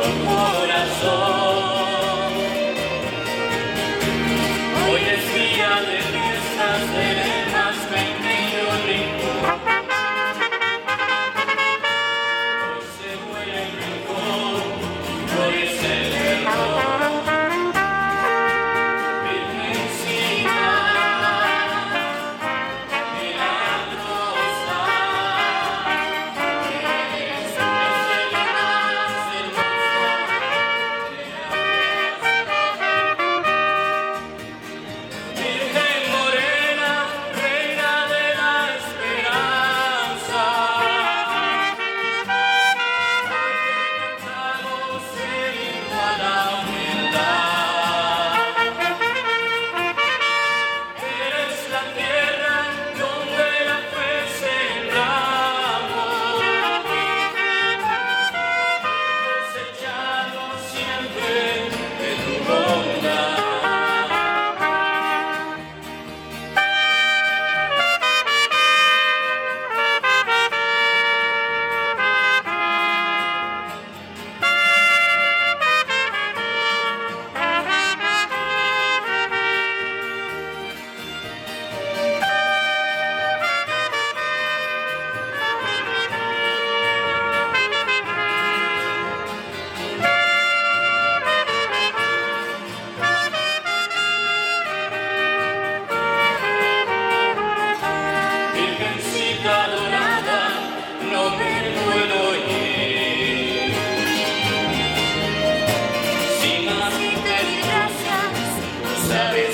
corazón. Hoy es día de fiestas del más pequeño rincón. Hoy se muere el rincón, hoy es el perdón. Virgencita milagrosa, eres la más hermosa de Virgen morena, reina de la esperanza, cantamos el himno a la humildad. Eres la tierra donde la fe sembramos, cosechamos siempre de tu bondad. Virgencita dorada, no me puedo ir. Si más te gracias, no sabes